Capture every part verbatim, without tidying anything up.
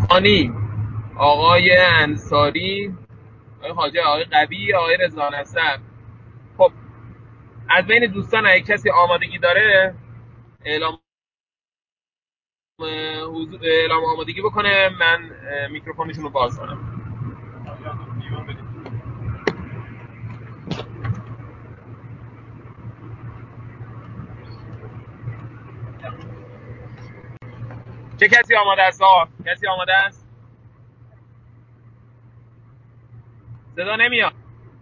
آنی، آقای انصاری، آقای خواجه، آقای قوی، آقای رضا نصر. خب از بین دوستان اگه کسی آمادگی داره اعلام حضور اعلام آمادگی بکنه، من میکروفونشون رو باز کنم. چه کسی آماده است؟ آقا کسی آماده است؟ صدا نمیاد.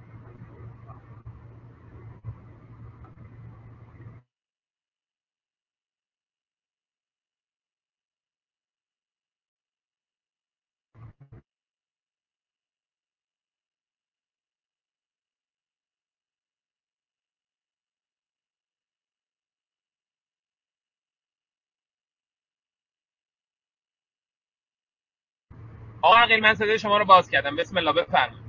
آقا عقیل، من صدای شما رو باز کردم، بسم الله بفرمایید.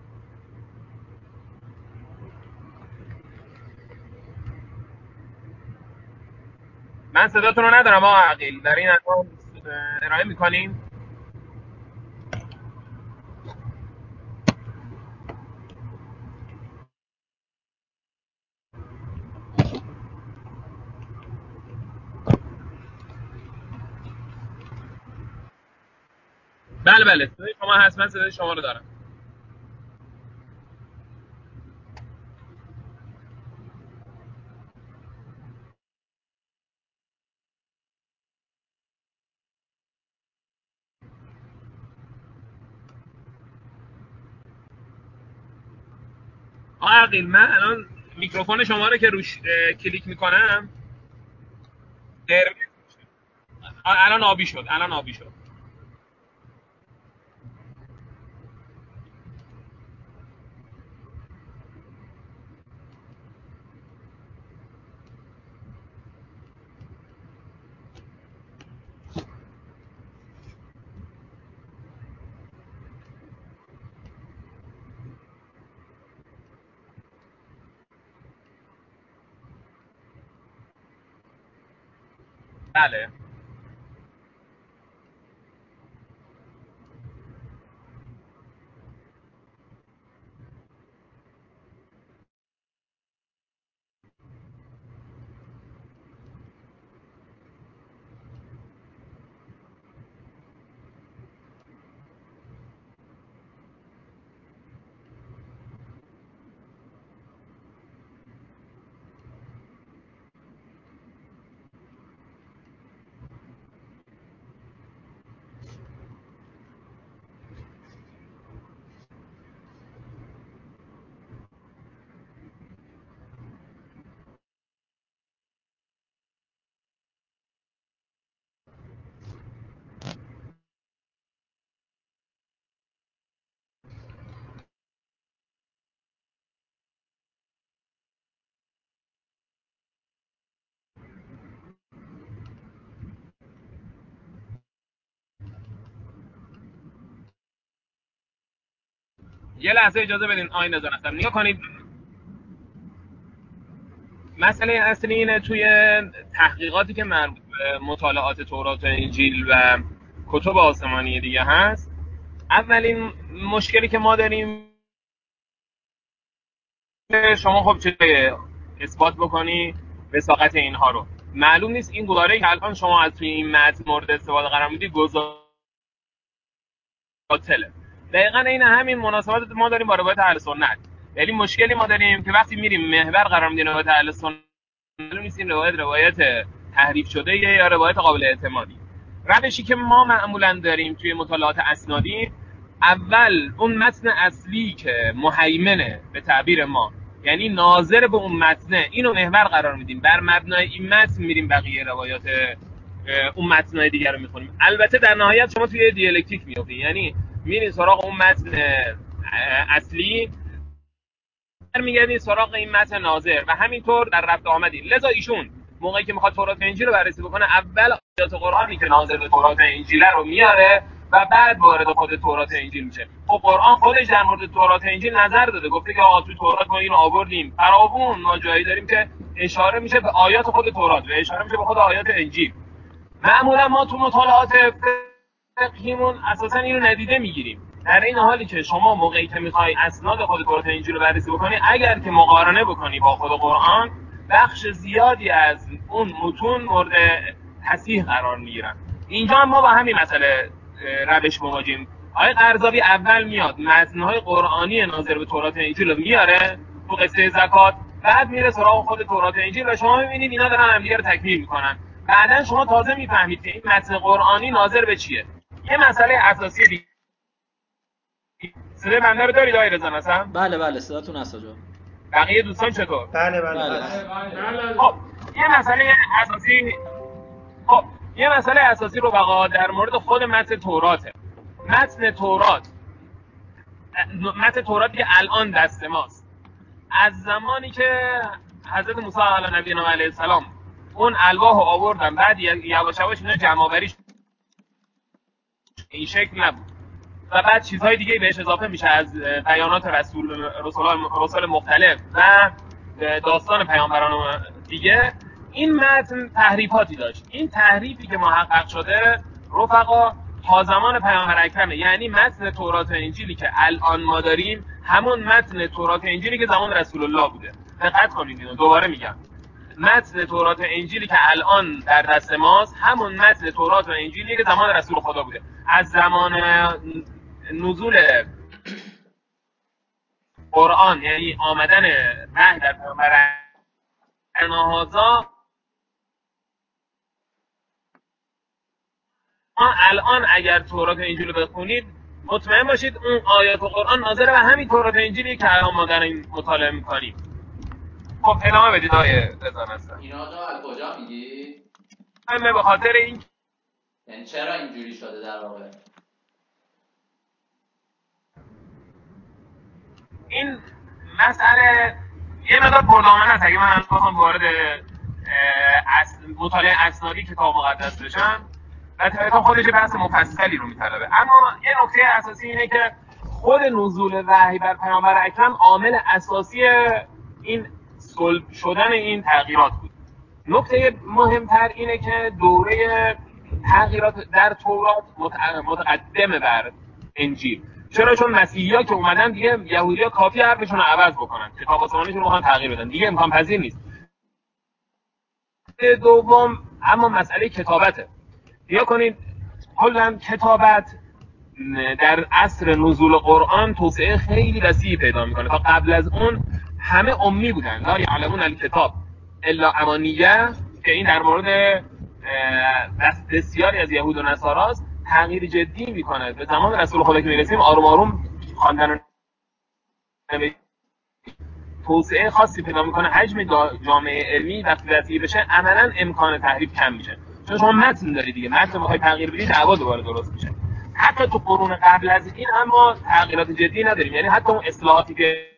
من صداتون رو ندارم آقا عقیل، در این الان ارائه میکنیم. بله بله، صدای شما هست، من صدای شما رو دارم. آقا عقیل، من الان میکروفون شما رو که روش کلیک میکنم قرمز میشه. الان آبی شد، الان آبی شد. بله. یه لحظه اجازه بدین آقای نظر هستم نگاه کنید. مسئله اصلی اینه توی تحقیقاتی که مربوط به مطالعات تورات و انجیل و کتب آسمانی دیگه هست، اولین مشکلی که ما داریم، شما خب چطوری اثبات بکنی وثاقت اینها رو؟ معلوم نیست این گزاره‌ای که الان شما از توی این متن مورد استفاده قرار میدی باطله. دقیقا این همین مناسبات ما داریم با روایت اهل سنت. یعنی مشکلی ما داریم که وقتی میریم محور قرار میدیم روایت اهل سنت، معلوم نیست این روایت روایت تحریف شده یا روایت قابل اعتمادی. روشی که ما معمولا داریم توی مطالعات اسنادی، اول اون متن اصلی که مهیمنه به تعبیر ما، یعنی ناظر به اون متنه، اینو محور قرار میدیم، بر مبنای این متن میریم بقیه روایات اون متنای دیگر رو میخونیم. البته در نهایت شما توی دیالکتیک میافتید، یعنی میرین سراغ اون متن اصلی، میگردین سراغ این متن ناظر و همینطور در رفت آمدین. لذا ایشون موقعی که میخواد تورات و انجیل رو بررسی بکنه، اول آیات قرآنی که ناظر به تورات و انجیل رو میاره و بعد وارد خود تورات و انجیل میشه. خب قرآن خودش در مورد تورات و انجیل نظر داده، گفته که آقا تو تورات ما اینو آوردیم، فراوون ما جایی داریم که اشاره میشه به آیات خود تورات و اشاره میشه به خود آیات انجیل. معمولا ما تو مطالعات فقهیمون اساسا اینو ندیده میگیریم. در این حالی که شما موقعی که میخوای اسناد خود تورات و انجیل رو بررسی بکنی، اگر که مقارنه بکنی با خود قرآن، بخش زیادی از اون متون مورد تصحیح قرار میگیرن. اینجا ما با همین مسئله روش مواجهیم. آقای قرضاوی اول میاد متن‌های قرآنی ناظر به تورات و انجیل رو میاره تو قصه زکات، بعد میره سراغ خود تورات و انجیل و شما میبینید اینا دارن همدیگه رو تکمیل میکنن. بعدن شما تازه میفهمید که این متن قرآنی ناظر به چیه. یه مسئله اساسی دیگه، صدای بنده رو دارید آقای رضا نصر؟ بله بله صداتون هست آقا. بقیه دوستان چطور؟ بله بله بله بله. خب یه مسئله اساسی خب یه مسئله اساسی رو بقا در مورد خود متن توراته. متن تورات متن توراتی که الان دست ماست، از زمانی که حضرت موسی علیه نبینا علیه السلام اون الواح رو آوردن، بعد یواش یواش اینا جمع آوری این شکل نبود و بعد چیزهای دیگه بهش اضافه میشه از بیانات رسول رسول رسول مختلف و داستان پیامبران دیگه. این متن تحریفاتی داشت. این تحریفی که محقق شده رفقا تا زمان پیامبر اکرمه، یعنی متن تورات و انجیلی که الان ما داریم همون متن تورات و انجیلی که زمان رسول الله بوده. دقت کنید اینو دوباره میگم، متن تورات و انجیلی که الان در دست ماست همون متن تورات و انجیلی که زمان رسول خدا بوده. از زمان نزول قرآن، یعنی آمدن وحی در پیامبر انهازا، الان اگر تورات و انجیل رو بخونید مطمئن باشید اون آیات قرآن ناظر به همین تورات و انجیلی که الان ما داریم مطالعه می‌کنیم. خب ادامه بدید آقای رضا نصر. اینا رو از کجا میگی؟ همه به خاطر این یعنی چرا اینجوری شده در واقع؟ این مسئله یه مقدار پردامنه است. اگه من بخوام وارد اس... مطالعه اسنادی کتاب مقدس بشم، و طبعا خودش بحث مفصلی رو میطلبه، اما یه نکته اساسی اینه که خود نزول وحی بر پیامبر اکرم عامل اساسی این صلب شدن این تغییرات بود. نکته مهمتر اینه که دوره تغییرات در تورات متقدمه بر انجیل. چرا؟ چون مسیحی‌ها که اومدن دیگه یهودی‌ها کافی حرفشون رو عوض بکنن، کتاب آسمانیشون رو تغییر بدن، دیگه امکان پذیر نیست. دوم اما مسئله کتابته. یا کنید کلا کتابت در عصر نزول قرآن توسعه خیلی وسیعی پیدا میکنه. تا قبل از اون همه امی بودن، لا یعلمون الکتاب الا امانیه، که این در مورد بسیاری از یهود و نصاراست. تغییر جدی میکنه به زمان رسول خدا که میرسیم، آروم آروم خواندن توسعه خاصی پیدا میکنه. حجم جامعه علمی وقتی وسیع بشه عملا امکان تحریف کم میشه، چون شما متن داری دیگه، متن میخوای تغییر بدی دعوا دوباره درست میشه. حتی تو قرون قبل از این اما تغییرات جدی نداریم، یعنی حتی اون اصلاحاتی که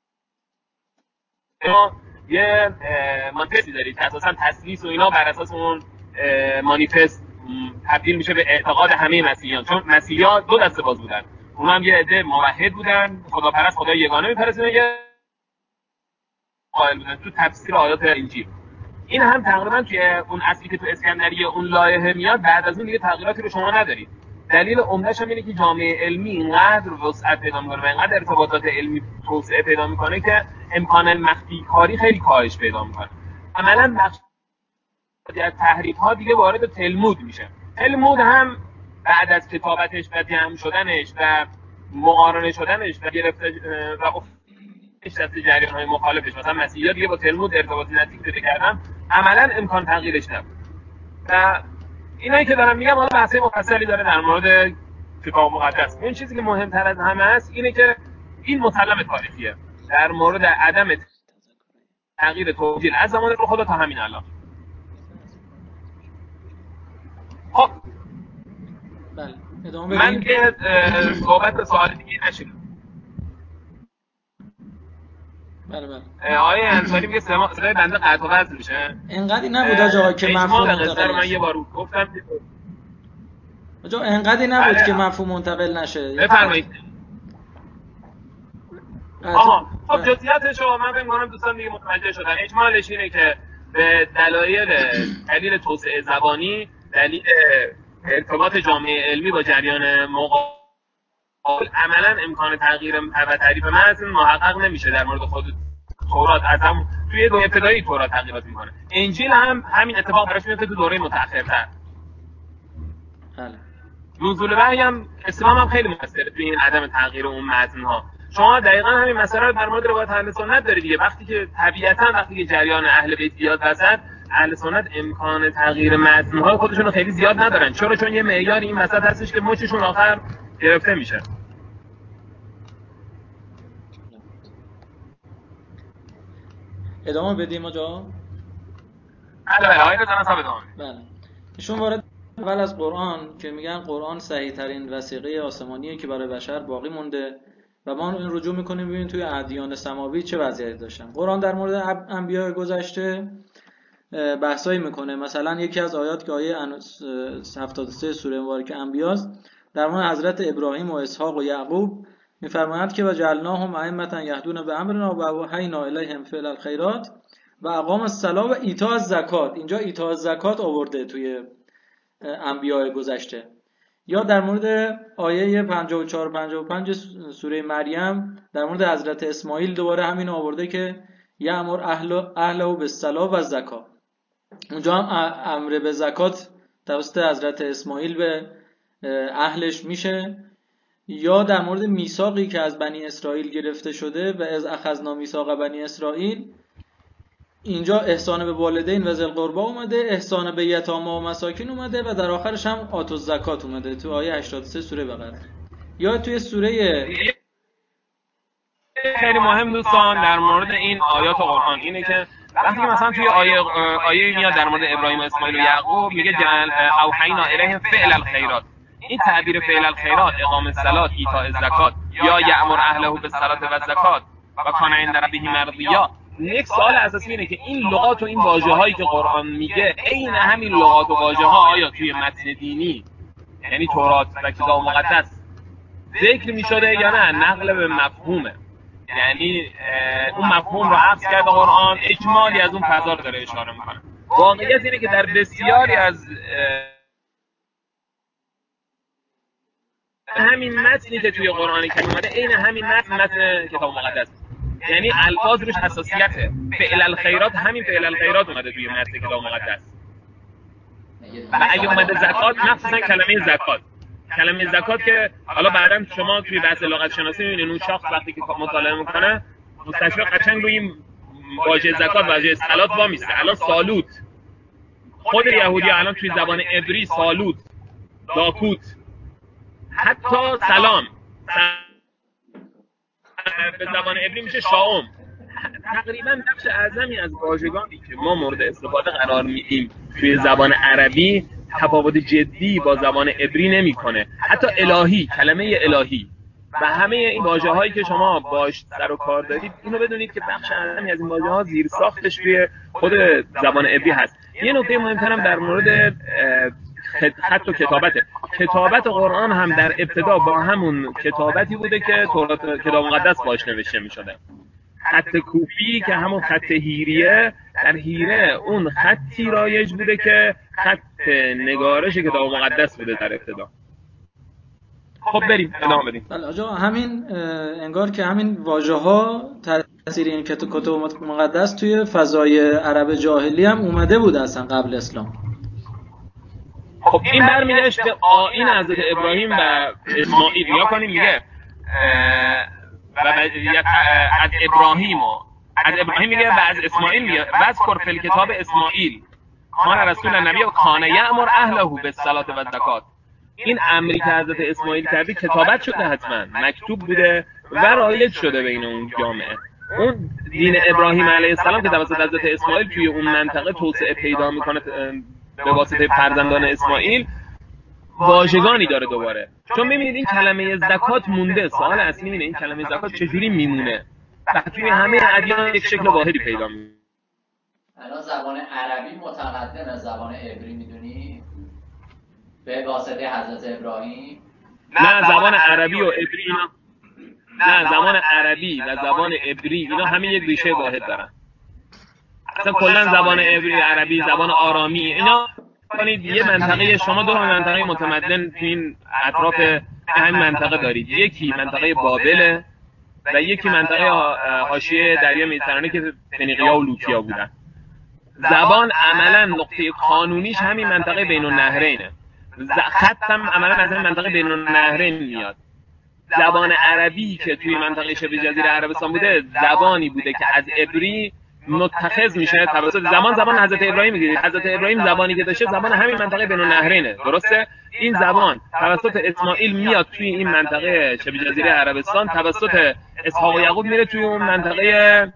یه مانیفستی دارید که اساسا تسلیس و اینا بر اساس اون مانیفست تبدیل میشه به اعتقاد همه مسیحیان، چون مسیحیان دو دسته باز بودن. اونها هم یه عده موحد بودن، خداپرست، خدای یگانه میپرستن، یه قائل بودن تو تفسیر آیات انجیل. این هم تقریبا توی اون اصلی که تو اسکندریه اون لایحه میاد، بعد از اون دیگه تغییراتی رو شما ندارید. دلیل عمده‌ش هم اینه که جامعه علمی اینقدر وسعت پیدا می‌کنه و اینقدر ارتباطات علمی توسعه پیدا می‌کنه که امکان مخفی کاری خیلی کاهش پیدا می‌کنه. عملاً بخش از تحریف‌ها دیگه وارد تلمود میشه. تلمود هم بعد از کتابتش و جمع شدنش و مقارنه شدنش و گرفته و دست جریان‌های مخالفش، مثلا مسیحی‌ها دیگه با تلمود ارتباطی نزدیک پیدا کردن، عملاً امکان تغییرش نبود. و اینایی که دارم میگم حالا بحث مفصلی داره در مورد کتاب مقدس. این چیزی که مهمتر از همه است اینه که این مسلم تاریخیه در مورد عدم تغییر توجیه از زمان رو خدا تا همین الان. خب بله ادامه من بدین. که صحبت به سوال دیگه نشیدم. بله بله. آقای انصاری میگه صدای بنده قطع و وصل میشه. انقدی نبود آقا که مفهوم منتقل من نشه. یه بار گفتم آقا انقدی نبود بله. که مفهوم منتقل نشه. بفرمایید. آها خب جزئیاتش رو من فکر می‌کنم دوستان دیگه متوجه شدن. اجمالش اینه که به دلایل دلیل توسعه زبانی، دلیل ارتباط جامعه علمی با جریان مقابل عملا امکان تغییر و تعریف متن محقق نمیشه. در مورد خود تورات از هم توی دوره ابتدایی تورات تغییرات میکنه. انجیل هم همین اتفاق براش میفته تو دوره متأخرتر. بله. نزول وحی هم اسلام هم خیلی مؤثره توی این عدم تغییر اون متن‌ها. شما دقیقاً همین مسئله رو در مورد روایت اهل سنت دارید دیگه. وقتی که طبیعتاً وقتی که جریان اهل بیت بیاد وسط، اهل سنت امکان تغییر متن‌ها خودشون رو خیلی زیاد ندارن. چرا؟ چون یه معیار این وسط هستش که مچشون آخر گرفته میشه. ادامه بدیم آجا؟ بله بله آقای رضا نصب ادامه. بله. ایشون وارد اول از قرآن که میگن قرآن صحیح ترین وثیقه آسمانیه که برای بشر باقی مونده و ما این رجوع میکنیم ببینیم توی ادیان سماوی چه وضعیتی داشتن. قرآن در مورد انبیاء گذشته بحثایی میکنه. مثلا یکی از آیات که آیه هفتاد و سه سوره مبارکه انبیاست در مورد حضرت ابراهیم و اسحاق و یعقوب میفرماید که وجعلناهم ائمة یهدون بامرنا و اوحینا الیهم فعل الخیرات و اقام الصلاة و ایتاء الزکات. اینجا ایتاء الزکات آورده توی انبیاء گذشته. یا در مورد آیه پنجاه و چهار پنجاه و پنج سوره مریم در مورد حضرت اسماعیل دوباره همین آورده که یأمر اهل اهله بالصلاة و الزکات. اونجا هم امر به زکات توسط حضرت اسماعیل به اهلش میشه. یا در مورد میثاقی که از بنی اسرائیل گرفته شده و از اخذنا میثاق بنی اسرائیل، اینجا احسان به والدین و ذی القربی اومده، احسان به یتاما و مساکین اومده و در آخرش هم آتوا الزکات اومده تو آیه هشتاد و سه سوره بقره. یا توی سوره خیلی مهم دوستان در مورد این آیات قرآن اینه که وقتی که مثلا توی آیه آیه میاد در مورد ابراهیم و اسماعیل و یعقوب میگه جعل اوحینا الیهم فعل الخیرات، این تعبیر فعل الخیرات، اقام الصلاة، ایتاء الزکات یا یأمر اهله بالصلاة و الزکات و کان عند ربه مرضیا. یک سوال اساسی اینه که این لغات و این واژه‌هایی که قرآن میگه عین همین لغات و واژه‌ها آیا توی متن دینی یعنی تورات و کتاب مقدس ذکر می‌شده یا نه؟ نقل به مفهومه، یعنی اون مفهوم رو حفظ کرده قرآن، اجمالی از اون فضا رو داره اشاره میکنه. واقعیت اینه که در بسیاری از همین متنی که توی قرآن کریم اومده عین همین متن متن کتاب مقدس، یعنی الفاظ روش حساسیته. فعل الخیرات همین فعل الخیرات اومده توی متن کتاب مقدس. و اگه اومده زکات، مخصوصا کلمه زکات، کلمه زکات که حالا بعداً شما توی بحث لغت شناسی می‌بینید اون شخص وقتی که مطالعه میکنه مستشفی قشنگ روی این واژه زکات واژه صلات وا میسته. الان سالوت، خود یهودی الان توی زبان عبری سالوت، داکوت، حتی سلام به زبان عبری میشه شاوم. تقریبا بخش اعظمی از واژگانی که ما مورد استفاده قرار میدیم توی زبان عربی تفاوت جدی با زبان عبری نمیکنه. حتی الهی، کلمه الهی و همه این واژه‌هایی که شما باش سر و کار دارید، اینو بدونید که بخش اعظمی از این واژه‌ها زیر ساختش توی خود زبان عبری هست. یه نکته مهم‌ترم در مورد خط و کتابته. کتابت قرآن هم در ابتدا با همون کتابتی بوده که تورات کتاب مقدس باش نوشته می‌شده. خط کوفی که همون خط هیریه، در هیره اون خطی رایج بوده که خط نگارش کتاب مقدس بوده در ابتدا. خب بریم ادامه بدیم. بله آجا، همین انگار که همین واژه‌ها تاثیر این کتاب مقدس توی فضای عرب جاهلی هم اومده بود اصلا قبل اسلام. خب این برمیگشت به آیین حضرت ابراهیم و اسماعیل. یا کنیم میگه و از ابراهیم و از ابراهیم میگه و از اسماعیل میگه وذکر فی الکتاب اسماعیل کان رسول النبی و کان یأمر اهله بالصلاة و الزکات. این امری که حضرت اسماعیل کردی کتابت شده، حتما مکتوب بوده و رایج شده بین اون جامعه. اون دین ابراهیم علیه السلام که توسط حضرت اسماعیل توی اون منطقه توسعه پیدا میکنه به واسطه فرزندان اسماعیل، واژگانی داره دوباره. چون میبینید این کلمه زکات مونده. سوال اصلی اینه این کلمه زکات چجوری میمونه و توی همه ادیان یک شکل واحدی پیدا میکنه. الان زبان عربی متقدم از زبان عبری میدونی به واسطه حضرت ابراهیم؟ نه زبان عربی و عبری اینا نه زبان عربی و زبان عبری اینا همین یک ریشه واحد دارن. اصلا کلا زبان عبری، عربی، زبان آرامی اینا کنید یه منطقه، شما دو منطقه متمدن تو این اطراف همین منطقه دارید، یکی منطقه بابل و یکی منطقه حاشیه دریا مدیترانه که فنیقیا و لوکیا بودن. زبان عملا نقطه قانونیش همین منطقه بین النهرینه، خط هم عملا از این منطقه بین النهرین میاد. زبان عربی که توی منطقه شبه جزیره عربستان بوده زبانی بوده که از عبری متخذ میشه توسط زمان زبان حضرت ابراهیم میگیرید. حضرت ابراهیم زبانی که داشته زبان همین منطقه بین النهرینه، درسته؟ این زبان توسط اسماعیل میاد توی این منطقه شبه جزیره عربستان، توسط اسحاق و یعقوب میره توی اون منطقه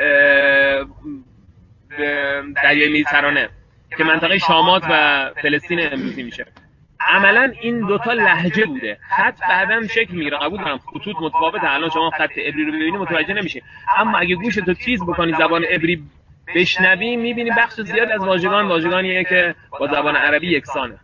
دریای مدیترانه که منطقه شامات و فلسطین امروزی میشه. عملا این دوتا لهجه بوده. خط بعداً شکل میگیره، قبول دارم خطوط متفاوته، الان شما خط عبری رو ببینید متوجه نمیشه، اما اگه گوشتو تیز بکنی زبان عبری بشنوی میبینی بخش زیاد از واژگان واژگانیه که با زبان عربی یکسانه.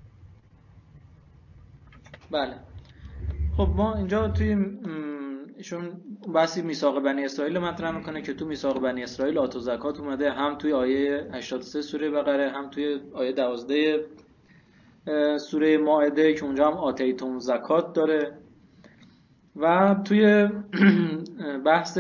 بله. خب ما اینجا توی ایشون بحثی میثاق بنی اسرائیل مطرح میکنه که تو میثاق بنی اسرائیل آت و زکات اومده، هم توی آیه هشتاد و سه سوره بقره، هم توی آیه دوازده سوره مائده که اونجا هم آتیتم زکات داره. و توی بحث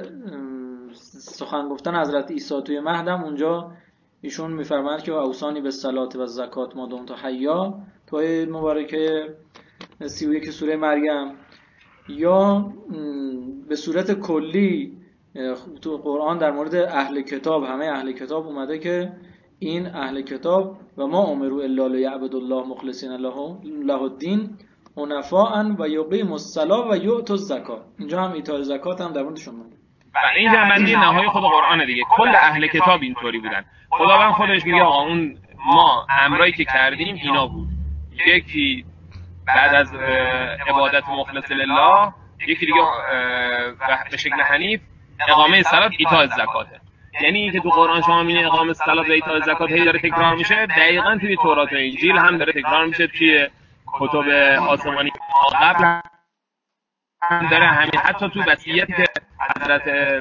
سخن گفتن حضرت عیسی توی مهدم اونجا ایشون میفرماید که اوصانی به صلات و زکات ما دمت حیا، توی مبارکه سی و یک سوره مریم. یا به صورت کلی تو قرآن در مورد اهل کتاب، همه اهل کتاب اومده که این اهل کتاب و ما امروا الا لیعبدوا الله مخلصین له الدین حنفاء و یقیموا الصلاة و یؤتوا الزکات. اینجا هم ایتای زکات هم در موردشون اومده. بله، این جنبندی نهایی خود قرآن دیگه. کل اهل کتاب اینطوری بودن. خداوند خودش میگه آقا اون ما امرایی که کردیم اینا بود. یکی بعد از عبادت مخلص لله، یکی دیگه به شکل حنیف اقامه صلات ایتاء زکاته. یعنی که تو قرآن شما میبینید اقامه صلات و ایتاء زکات هی داره تکرار میشه، دقیقاً توی تورات و انجیل هم داره تکرار میشه، توی کتب آسمانی قبل هم داره، همین حتی تو وصیتی که حضرت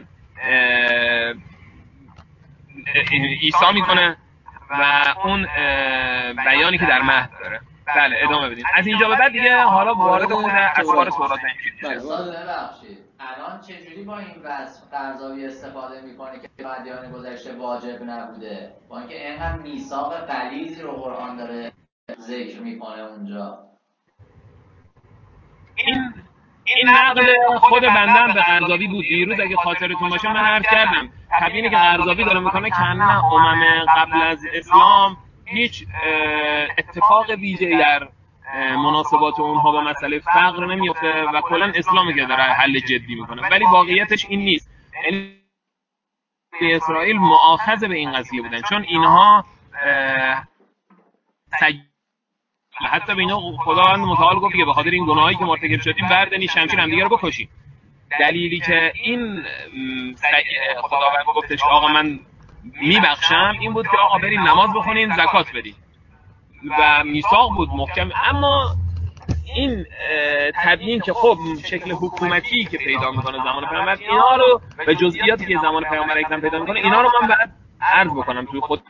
عیسی میکنه و اون بیانی که در مهد داره. بله ادامه بدین. از اینجا به بعد دیگه حالا وارد اون اسفار تورات انجیل میشه. ببخشید الان چجوری با این وصف قرضاوی استفاده میکنه که ادیان گذشته واجب نبوده، با اینکه اینقدر میثاق غلیظی رو قرآن داره ذکر میکنه اونجا؟ این این نقل خود بندم به قرضاوی بود. دیروز اگه خاطرتون باشه من عرض کردم تبیینی که قرضاوی داره میکنه که نه امم قبل از اسلام هیچ اتفاق ویژه‌ای در مناسبات اونها با مسئله فقر نمیفته و کلا اسلامی که داره حل جدی میکنه، ولی واقعیتش این نیست. یعنی اسرائیل مؤاخذ به این قضیه بودن، چون اینها حتی به اینا خداوند متعال گفت که به خاطر این گناهایی که مرتکب شدیم بردنی شمشیر هم دیگه رو بکشید. دلیلی که این خداوند گفتش آقا من میبخشم این بود که آقا بریم نماز بخونیم زکات بدیم و میثاق بود محکم. اما این تبیین که خب شکل حکومتی که پیدا میکنه زمان پیامبر، اینا رو به جزئیاتی که زمان پیامبر اکرم پیدا میکنه اینا رو من بعد عرض بکنم توی خود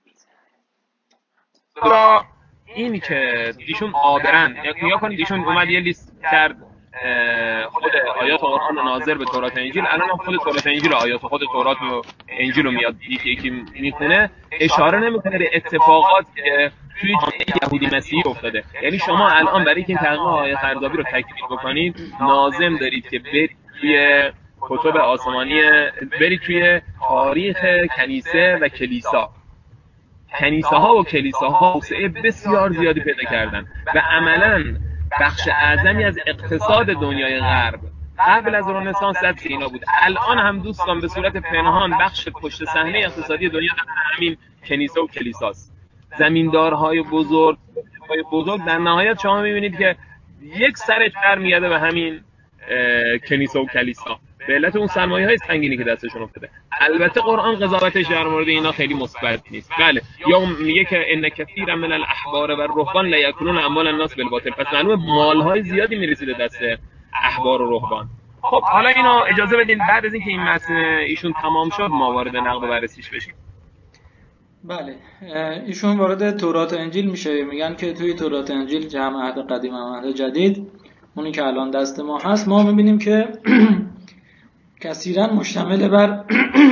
را. این که ایشون آبرن نیا کنید، ایشون اومد یه لیست کرد خود آیات قرآن ناظر به تورات انجیل، الان هم خود تورات انجیل آیات خود تورات و انجیل رو میاد یکی یکی میخونه، اشاره نمیکنه به اتفاقات که توی جامعه یهودی مسیحی افتاده. یعنی شما الان برای اینکه تحقیق آیه قرضاوی رو تکمیل بکنید لازم دارید که برید توی کتب آسمانی، برید توی تاریخ کنیسه و کلیسا. کنیسه ها و کلیساها توسعه بسیار زیادی پیدا کردن و عملاً بخش اعظمی از اقتصاد دنیای غرب قبل از رنسانس دست اینا بود. الان هم دوستان به صورت پنهان بخش پشت صحنه اقتصادی دنیا همین کنیسه و کلیساست. زمیندارهای بزرگ های بزرگ در نهایت شما میبینید که یک سرش برمیگرده به همین کنیسه و کلیسا به علت اون سرمایه‌های سنگینی که دستشون افتاده. البته قرآن قضاوتش در مورد اینا خیلی مثبت نیست. بله، یا میگه که ان کثیرا من الاحبار و الرهبان لا یاکلون اموال الناس بالباطل، پس معلومه مال‌های زیادی میرسیده دست احبار و رهبان. خب حالا اینو اجازه بدین بعد از اینکه این متن ایشون تمام شد ما وارد نقد و بررسیش بشیم. بله. ایشون وارد تورات و انجیل میشه، میگن که توی تورات و انجیل جمع عهد قدیم و عهد جدید، اونی که الان دست ما هست، ما میبینیم که کثیرا مشتمل بر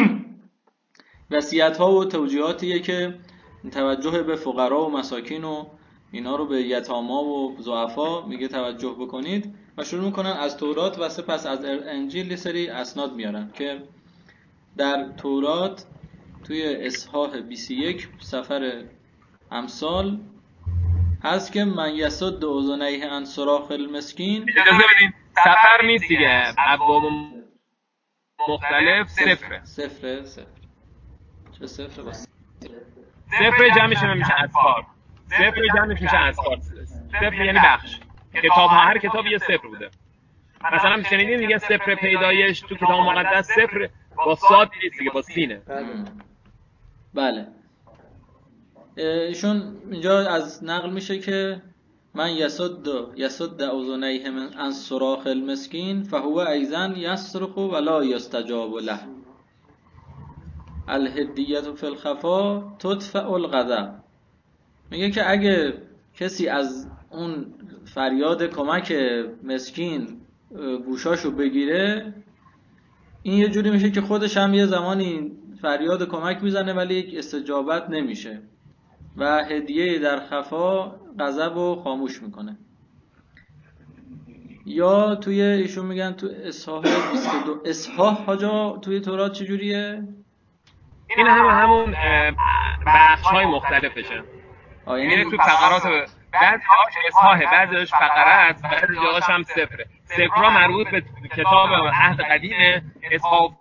وصیت‌ها و توجیهاتیه که توجه به فقرا و مساکین و اینا رو، به یتاما و ضعفا میگه توجه بکنید، و شروع میکنن از تورات و سپس از انجیل سری اسناد میارن که در تورات توی اصحاح بیست و یک سفر امثال هست که من یسد اذنیه عن صراخ المسکین. اجازه بدین، سفر نیست دیگه، ابواب مختلف صفره صفره صفر چه صفره؟ بس صفر جمعش میشه اذکار، صفر جمعش میشه اذکار، صفر یعنی بخش. کتاب ها، هر کتاب یه صفر بوده. مثلا شنیدین میگه صفر پیدایش تو کتاب مقدس صفر با صاد نیست دیگه، با سینه. بله. ایشون اینجا از نقل میشه که من یسد یسد اذنیه عن صراخ المسکین فهو ایضا یصرخ ولا یستجاب له الهدیه فی الخفا تدفع الغضب. میگه که اگه کسی از اون فریاد کمک مسکین گوشاشو بگیره، این یه جوری میشه که خودش هم یه زمانی فریاد کمک میزنه ولی یک استجابت نمیشه و هدیه در خفا غضب رو خاموش میکنه. یا توی ایشون میگن تو اصحاح بیست و دو اصحاح حاجا توی تورات چجوریه؟ این هم همون بخش های مختلفشه. یعنی تو فقرات بعضی هاش اصحاحه، بعضی هاش فقره است، بعضی جاهاش هم صفره. صفرها مربوط به کتاب عهد قدیمه، اصحاح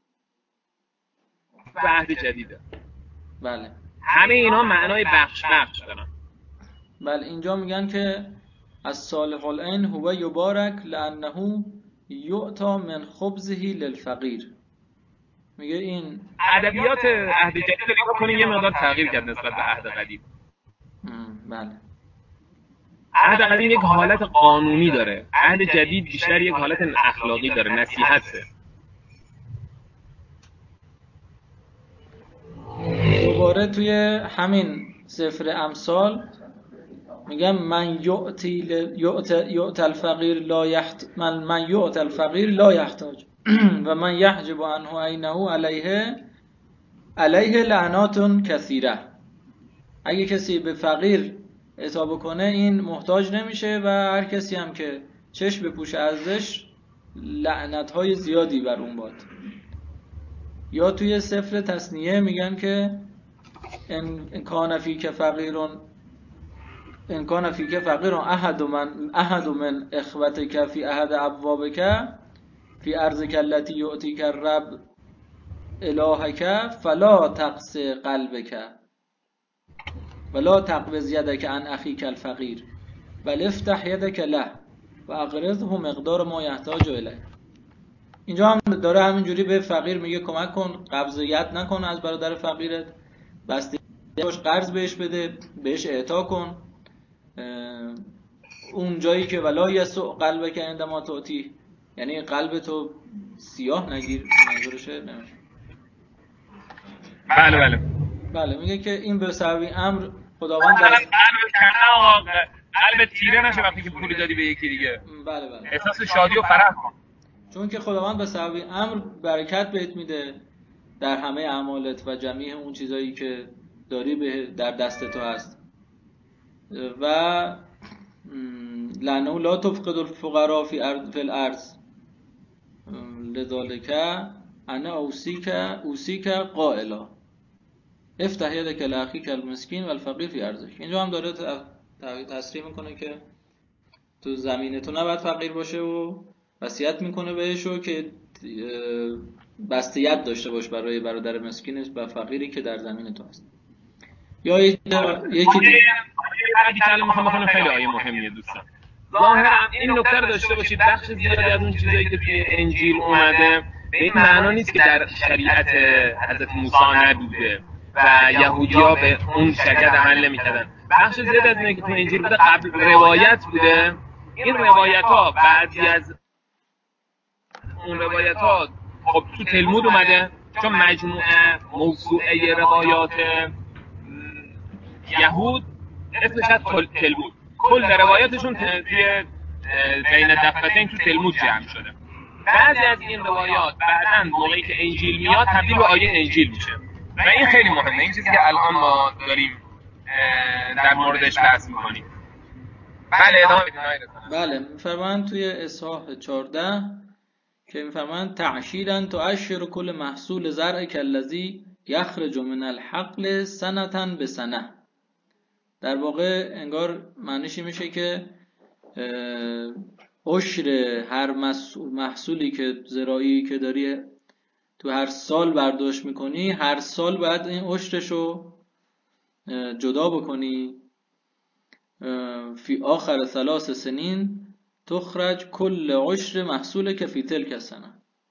به عهد جدیده. بله. همه اینا معنای بخش بخش دارن. بله. اینجا میگن که از صالح العین هو یبارک لانه یعطا من خبزه للفقیر. میگه این ادبیات عهد جدید رو نگاه کنین، یه مقدار تغییر کرد نسبت به عهد قدیم. بله. عهد قدیم یک حالت قانونی داره، عهد جدید بیشتر یک حالت اخلاقی داره، نصیحته. دوباره توی همین سفر امثال میگم من یعطی یعطی الفقیر لا یحت من من یعطی الفقیر لا یحتاج و من یحجب عنه عینه علیه علیه لعنات کثیره. اگه کسی به فقیر عطا کنه این محتاج نمیشه و هر کسی هم که چشم بپوشه ازش لعنت‌های زیادی بر اون باد. یا توی سفر تثنیه میگن که ان کان فیک فقیرون ان کان فیک فقیر احد من احد من اخوتک فی احد ابوابک فی ارضک التي یؤتیک الرب الهک فلا تقص قلبک ولا تقبض یدک عن اخیک الفقیر بل افتح یدک له و اقرضه مقدار ما یحتاج الیه. اینجا هم داره همینجوری به فقیر میگه کمک کن، قبض ید نکن از برادر فقیرت، بسته باش، قرض بهش بده، بهش اعطا کن. اون جایی که ولا یسع قلبک عندما تعطی، یعنی قلبتو سیاه نگیر، منظورشه نه. بله بله بله. میگه که این به سبب امر خداوند در قلب کردن قلب تیره نشه وقتی که پولی دادی به یکی دیگه. بله بله. احساس شادی و فرح کن، چون که خداوند به سبب امر برکت بهت میده در همه اعمالت و جمیع اون چیزایی که داری به در دست تو هست. و لانه لا تفقد الفقراء فی الارض لذالک انا اوصیک اوصیک قائلا افتح یدک لاخیک المسکین والفقیر فی ارضک. اینجا هم داره تصریح میکنه که تو زمین تو نباید فقیر باشه و وصیت میکنه بهشو که بستیت داشته باش برای برادر مسکین و فقیری که در زمین تو هست. یا یکی دیگه کلام میخوام بخونم، خیلی آیه مهمیه دوستان. ظاهرا این نکته رو داشته باشید، بخش زیادی از اون چیزایی که توی انجیل اومده به این معنا نیست که در شریعت حضرت موسی نبوده و یهودی‌ها به اون شریعت عمل نمی‌کردن. بخش زیادی از اینایی که تو انجیل بوده قبل روایت بوده. این روایت‌ها بعضی از اون روایت‌ها خب تو تلمود اومده، چون مجموعه موسوعه روایات یهود اسمش از تلمود. کل روایاتشون توی بین دفترین تو تلمود جمع شده. بعضی از این روایات بعداً موقعی که انجیل میاد تبدیل به آیه انجیل میشه و این خیلی مهمه. این چیزی که الان ما داریم در موردش بحث میکنیم. بله ادامه بدین آقای رضا. بله میفرمایند توی اصحاح چهارده که میفرمایند تعشیرا تعشر کل محصول زرع کالذی یخرج من الحقل سنة بسنه. در واقع انگار معنیش میشه که عشر هر محصولی که زراعی که داری تو هر سال برداشت میکنی، هر سال باید این عشرشو جدا بکنی. فی آخر ثلاث سنین تخرج کل عشر محصول که فی تلک سنه.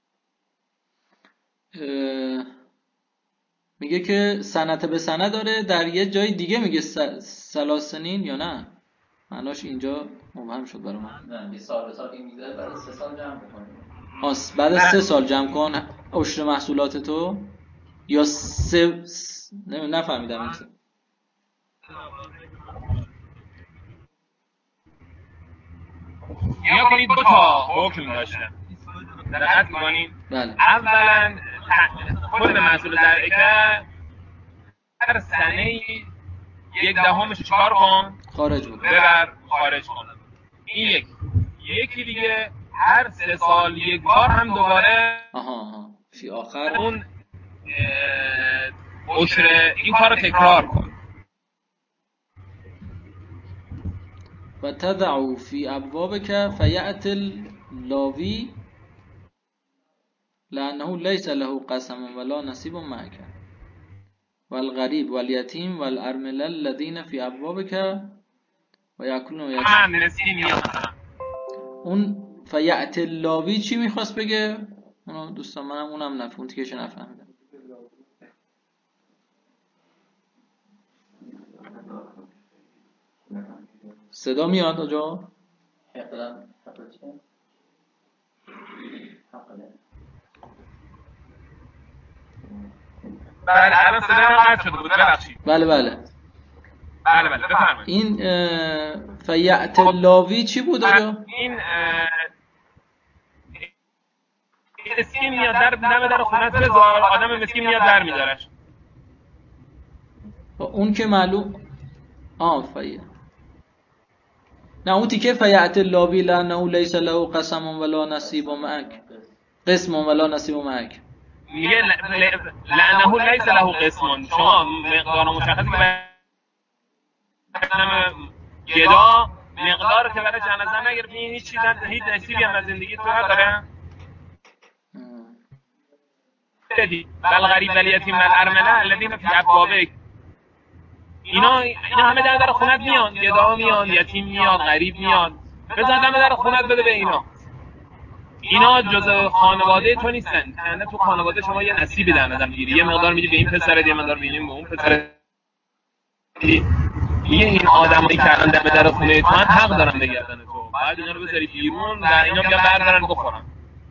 میگه که سنت به سنه داره، در یه جای دیگه میگه ثلاث سنین یا نه؟ معناش اینجا مبهم شد برای من. نه بیست سال به سال میگذره، بعد سه سال جمع بکنیم. آس بعد سه سال جمع کن عشر محصولات تو یا سه س... نفهمیدم این سه. یا کنید دو تا حکم داشته. دقت کنید. بله. اولا کل محصول زرعی که هر سنه یک دهمش چیکار کن؟ خارج بود. ببر خارج کن. این یک. یکی دیگه هر سه سال یک بار هم دوباره آها آها فی آخر اون عشر این کار رو تکرار کن. و تدعو فی ابوابک فیأت اللاوی لانه لیس له قسم ولا نصیب معک والغریب والیتیم والارمله الذین فی ابوابک و یاکلون و یشربون. اون فیأت اللاوی چی میخواست بگه؟ اونو دوستان منم اونم نفهم تیکش نفهمیدم. صدا میاد آجا؟ بله الان صدا من قطع شده بود ببخشید. بله بله بله بله بفرمایید. این فیأت اللاوی چی بود آجا؟ این مسکین میاد در دم در خونت بذار، آدم مسکین میاد در میذارش. اون که معلوم آه فیأ نه اون تیکه فیأت اللاوی لانه لیس له قسم ولا نصیب معک قسم ولا نصیب معک میگه لانه لیس له قسم. شما مقدار مشخصی که برای گدا مقدار که برای جنازه نگرفتی، هیچ چیز هیچ نصیبی هم از زندگی تو نداره. بدی بل غریب ولیتیم بل ارمله الذین فی ابوابک. اینا اینا همه در در خونت میان، گدا میان، یتیم میاد، غریب میاد. بذار دم در خونت بده به اینا. اینا جزء خانواده تو نیستن. یعنی تو خانواده شما یه نصیبی در نظر میگیری، یه مقدار میدی به این پسر، یه مقدار میدی به اون پسر. میگه این آدمایی که الان دم در خونه تو هن حق دارن بگردن تو. باید اینا رو بذاری بیرون و اینا بیان بردارن بخورن.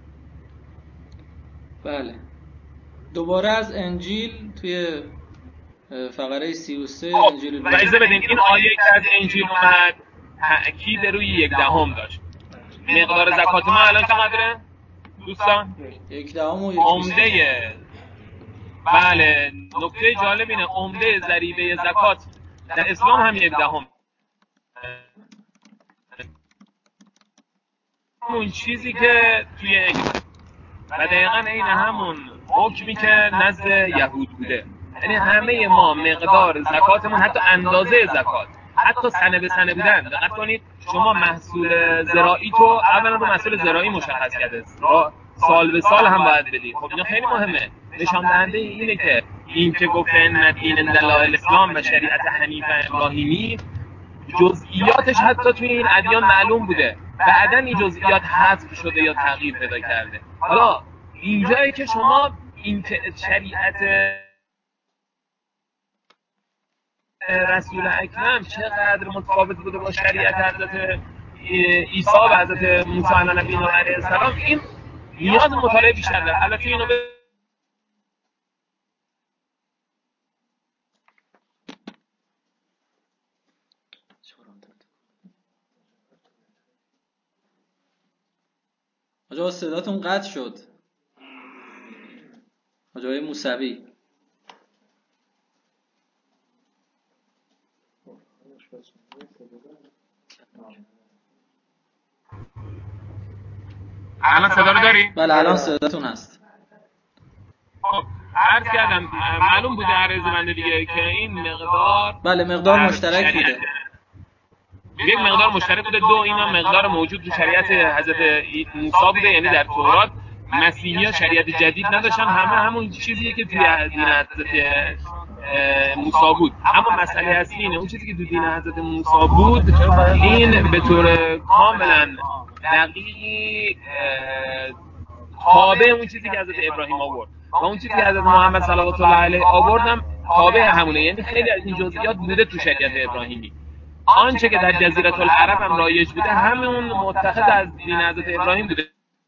بله. دوباره از انجیل توی فقره سی و سه انجیل لوقا. اجازه بدین این آیه که از انجیل اومد تأکید روی یک دهم داشت. مقدار زکات ما الان چقدره دوستان؟ یک دهم و یک عمده. بله نکته جالب اینه عمده ضریبه زکات در اسلام هم یک دهم. اون چیزی که توی انجیل و دقیقا این همون حکمی که نزد یهود بوده. یعنی همه ما مقدار زکاتمون حتی اندازه زکات حتی سنه به سنه بودن. دقت کنید شما محصول زراعی تو اولا رو محصول زراعی مشخص کرده، سال به سال هم باید بدی. خب اینا خیلی مهمه. نشان دهنده اینه که این که گفتن دین الله الاسلام و شریعت حنیف ابراهیمی جزئیاتش حتی توی این ادیان معلوم بوده، بعداً این جزئیات حذف شده یا تغییر پیدا کرده. حالا اینجایی که شما این شریعت رسول اکرم چقدر متفاوت بوده با شریعت حضرت عیسی و حضرت موسی علیه السلام، این نیاز مطالعه بیشتر داره. البته اینو به آقا صداتون قطع شد. آقای موسوی. الان صدا رو داری؟ بله الان صداتون هست. خب عرض کردم معلوم بوده عرض بنده دیگه که این مقدار بله مقدار مشترک بوده. یک مقدار مشترک بوده، دو اینا مقدار موجود تو شریعت حضرت موسی بوده، یعنی در تورات. مسیحی‌ها شریعت جدید نداشتن، همه همون چیزیه که توی دین حضرت موسی بود. اما مسئله اصلی اینه اون چیزی که تو دین حضرت موسی بود این به طور کاملا دقیقی تابع اون چیزی که حضرت ابراهیم آورد و اون چیزی که حضرت محمد صلوات الله علیه آوردم تابع همونه. یعنی خیلی از این جزئیات بوده تو شریعت ابراهیمی. آنچه که در جزیره العرب هم رایج بوده همون متخذ از دین حضرت ابراهیم بوده.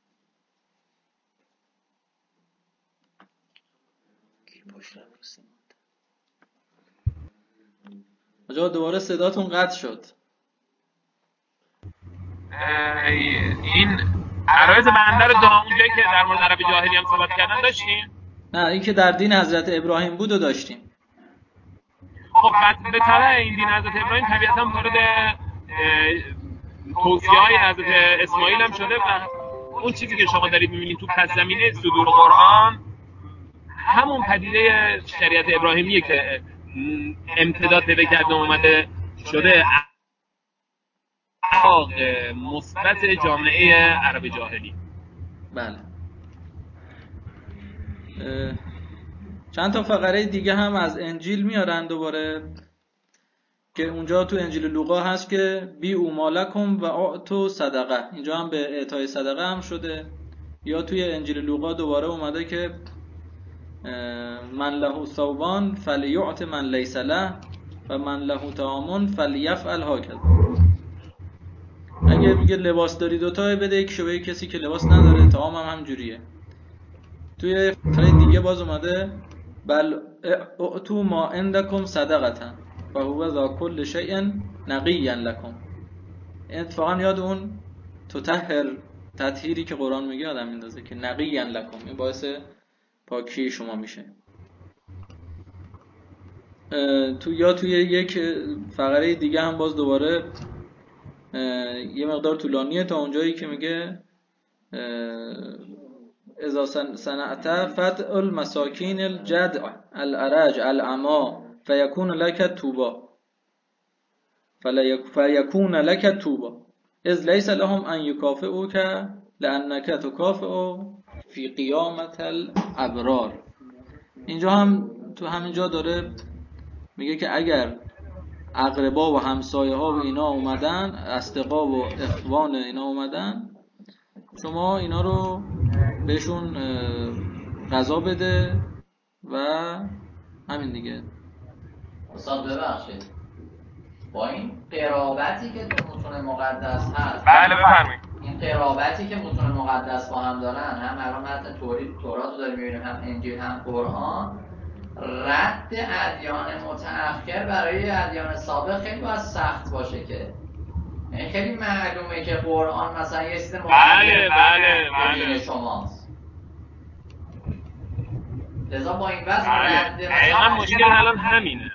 آقا دوباره صداتون قطع شد. این عرایض بنده رو تا اونجایی که در مورد عرب جاهلی هم صحبت کردن داشتیم؟ نه این که در دین حضرت ابراهیم بود و داشتیم. خب به طبع این دین حضرت ابراهیم طبیعتاً وارد توصیه‌های حضرت اسماعیل هم شده و اون چیزی که شما دارید می‌بینید تو پس زمینه صدور قرآن همون پدیده شریعت ابراهیمیه که امتداد پیدا کرده اومده شده اخلاق مثبت جامعه عرب جاهلی. بله. چند تا فقره دیگه هم از انجیل میارن دوباره که اونجا تو انجیل لوقا هست که بی او مالکم و اعطوا صدقه، اینجا هم به اعطای صدقه هم شده. یا توی انجیل لوقا دوباره اومده که من له ثوبان فلیعط من لیس له و من له طعام فلیفعل هکذا. اگه میگه لباس داری دوتا بده یکشو به کسی که لباس نداره، طعام هم همجوریه. توی فقره دیگه باز اومده بل اعطوا ما عندکم صدقه و هو ذا کل شیء نقی لکم. اتفاقا یاد اون تطهر تطهیری که قرآن میگه آدم میندازه که نقی لکم، این باعث پاکی شما میشه. تو یا توی یک فقره دیگه هم باز دوباره یه مقدار طولانیه تا اونجایی که میگه اذا صنعت فتح المساکین الجدع الارج العما فیکون لک توبا فیکون لک توبا اذ لیس لهم ان یکافئوک لانک تکافئ فی قیامت الابرار. اینجا هم تو همینجا داره میگه که اگر اقربا و همسایه ها و اینا اومدن، اصدقا و اخوان اینا اومدن، شما اینا رو بهشون غذا بده و همین دیگه. استاد ببخشید با این قرابتی که تو متون مقدس هست، بله بفرمایید. این قرابتی که متون مقدس با هم دارن، هم الان متن تورات تورات رو داریم می‌بینیم، هم انجیل هم قرآن، رد ادیان متأخر برای ادیان سابق خیلی باید سخت باشه که این خیلی معلومه که قرآن مثلا یه چیز بله بله بله شماست. لذا با این وضع بله. رد مثلا مشکل الان همینه.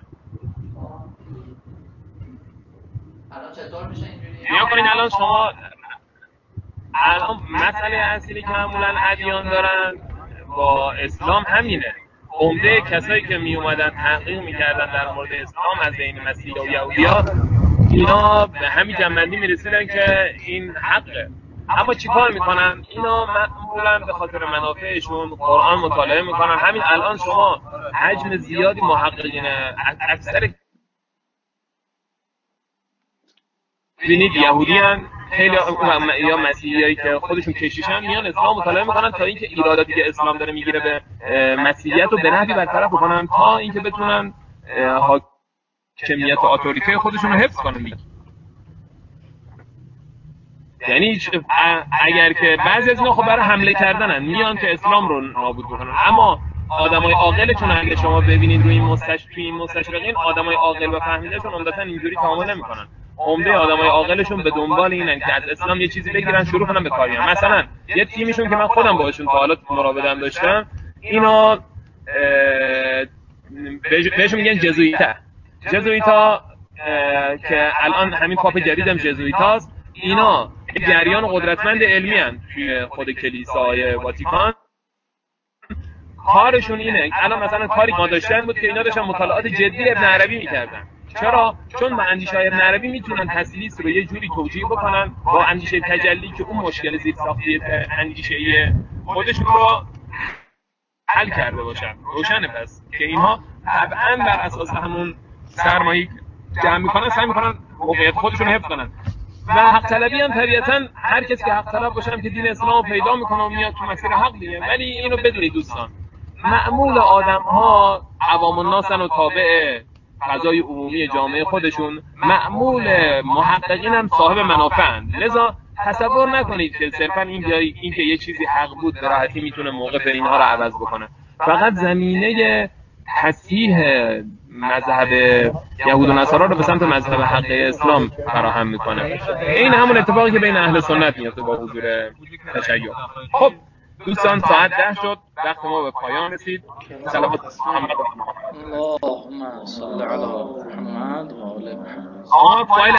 الان چطور میشه اینجوری؟ نیا کنین الان شما الان مسئله اصلی که معمولا ادیان دارن با اسلام همینه. عمده کسایی که می اومدن تحقیق میکردن در مورد اسلام از بین مسیحا و یهودیا، اینا به همین جنبندی میرسیدن که این حقه. اما چیکار میکنن؟ اینا معمولا به خاطر منافعشون قرآن مطالعه میکنن. همین الان شما حجم زیادی محققین اکثر ببینید یهودیان خیلی یا مسیحیایی که خودشون کشیشن میان اسلام مطالعه میکنن تا اینکه ایراداتی که اسلام داره میگیره به مسیحیت رو به نحوی برطرف بکنن تا اینکه بتونن حاکمیت و اتوریته خودشون رو حفظ کنن. یعنی اگر که بعضی از اینا خب برای حمله کردنن میان که اسلام رو نابود بکنن، اما آدمای عاقلتون اگه شما ببینید روی این مستش توی این مستشرقین آدمای عاقل و فهمیدهشون عمدتاً اینجوری تعامل نمیکنن. عمده آدمای عاقلشون به دنبال اینن که از اسلام یه چیزی بگیرن شروع کنن به کار کردن. مثلا یه تیمیشون که من خودم باهاشون تا حالا مراوده‌ام داشتم، اینا بهشون میگن جزویتا. جزویتا که الان همین پاپ جدیدم جزویتاست. اینا جریان قدرتمند علمی هستند توی خود کلیسای واتیکان. کارشون اینه، الان مثلا کاری ما داشتن بود که اینا داشتن مطالعات جدی ابن عربی میکردن. چرا؟ چون با اندیشه های ابن عربی میتونن تسلیس رو یه جوری توجیه بکنن با اندیشه تجلی که اون مشکل زیر ساختی اندیشه خودشون رو حل کرده باشن. روشنه پس که اینها طبعا بر اساس همون سرمایه‌ای جمع میکنن سعی میکنن موقعیت خودشون رو حفظ کنن. و حق طلبی هم طبیعتاً هر کسی که حق طلب باشه که دین اسلام رو پیدا میکنه و میاد تو مسیر حق دیگه. ولی اینو بدونید دوستان، معمول آدم‌ها عوام الناس و تابع فضای عمومی جامعه خودشون، معمول محققین هم صاحب منافعند. لذا تصور نکنید که صرفاً این بیای این که یه چیزی حق بود به راحتی میتونه موقف اینها رو عوض بکنه. فقط زمینه تصحیح مذهب یهود و نصارا رو به سمت مذهب حق اسلام فراهم میکنه. این همون اتفاقی که بین اهل سنت میفته با حضور تشیع. خب دوستان، ساعت ده شد، وقت ما به پایان رسید. صلوات محمد اللهم صل علی محمد و آل محمد. آقا فایل